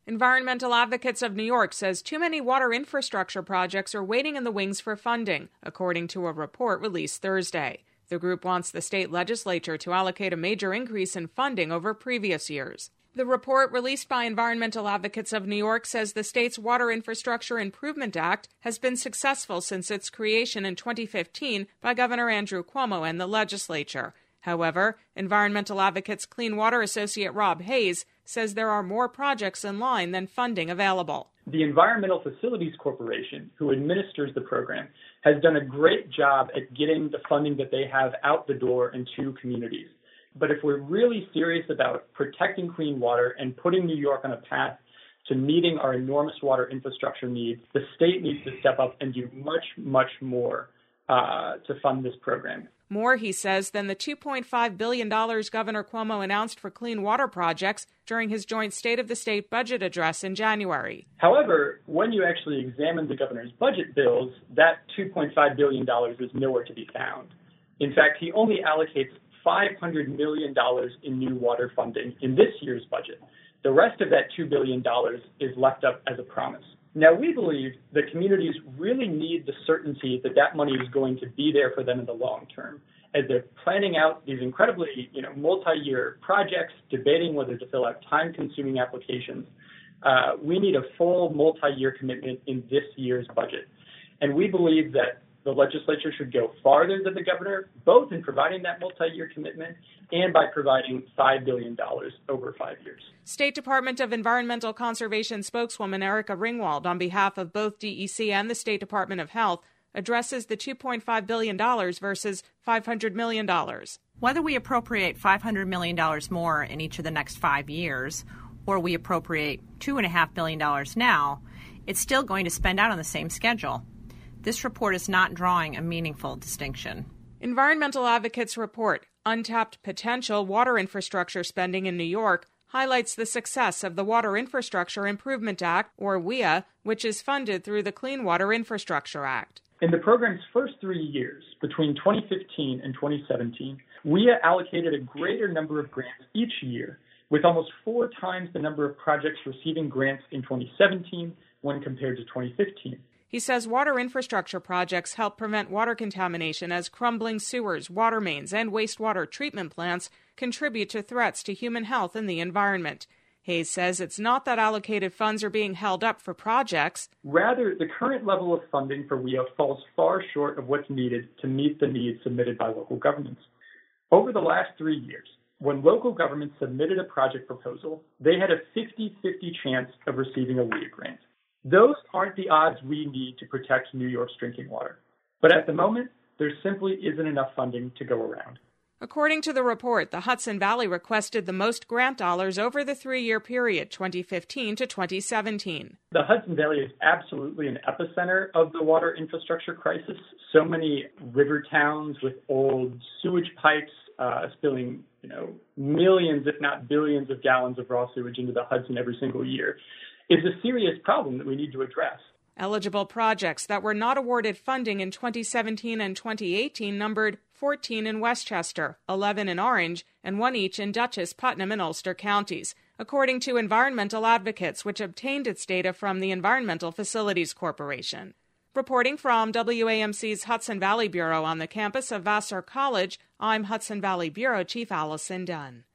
Environmental Advocates of New York says too many water infrastructure projects are waiting in the wings for funding, according to a report released Thursday. The group wants the state legislature to allocate a major increase in funding over previous years. The report released by Environmental Advocates of New York says the state's Water Infrastructure Improvement Act has been successful since its creation in 2015 by Governor Andrew Cuomo and the legislature. However, Environmental Advocates Clean Water Associate Rob Hayes says there are more projects in line than funding available. The Environmental Facilities Corporation, who administers the program, has done a great job at getting the funding that they have out the door into communities. But if we're really serious about protecting clean water and putting New York on a path to meeting our enormous water infrastructure needs, the state needs to step up and do much, much more to fund this program. More, he says, than the $2.5 billion Governor Cuomo announced for clean water projects during his joint State of the State budget address in January. However, when you actually examine the governor's budget bills, that $2.5 billion is nowhere to be found. In fact, he only allocates $500 million in new water funding in this year's budget. The rest of that $2 billion is left up as a promise. Now, we believe that communities really need the certainty that that money is going to be there for them in the long term. As they're planning out these incredibly, multi-year projects, debating whether to fill out time-consuming applications, we need a full multi-year commitment in this year's budget. And we believe that the legislature should go farther than the governor, both in providing that multi-year commitment and by providing $5 billion over 5 years. State Department of Environmental Conservation spokeswoman Erica Ringwald, on behalf of both DEC and the State Department of Health, addresses the $2.5 billion versus $500 million. Whether we appropriate $500 million more in each of the next 5 years, or we appropriate $2.5 billion now, it's still going to spend out on the same schedule. This report is not drawing a meaningful distinction. Environmental Advocates report, Untapped Potential Water Infrastructure Spending in New York, highlights the success of the Water Infrastructure Improvement Act, or WIA, which is funded through the Clean Water Infrastructure Act. In the program's first 3 years, between 2015 and 2017, WIA allocated a greater number of grants each year, with almost 4 times the number of projects receiving grants in 2017 when compared to 2015. He says water infrastructure projects help prevent water contamination as crumbling sewers, water mains, and wastewater treatment plants contribute to threats to human health and the environment. Hayes says it's not that allocated funds are being held up for projects. Rather, the current level of funding for WIA falls far short of what's needed to meet the needs submitted by local governments. Over the last 3 years, when local governments submitted a project proposal, they had a 50-50 chance of receiving a WIA grant. Those aren't the odds we need to protect New York's drinking water. But at the moment, there simply isn't enough funding to go around. According to the report, the Hudson Valley requested the most grant dollars over the 3-year period, 2015 to 2017. The Hudson Valley is absolutely an epicenter of the water infrastructure crisis. So many river towns with old sewage pipes spilling, millions, if not billions of gallons of raw sewage into the Hudson every single year. Is a serious problem that we need to address. Eligible projects that were not awarded funding in 2017 and 2018 numbered 14 in Westchester, 11 in Orange, and 1 each in Dutchess, Putnam, and Ulster counties, according to Environmental Advocates, which obtained its data from the Environmental Facilities Corporation. Reporting from WAMC's Hudson Valley Bureau on the campus of Vassar College, I'm Hudson Valley Bureau Chief Allison Dunn.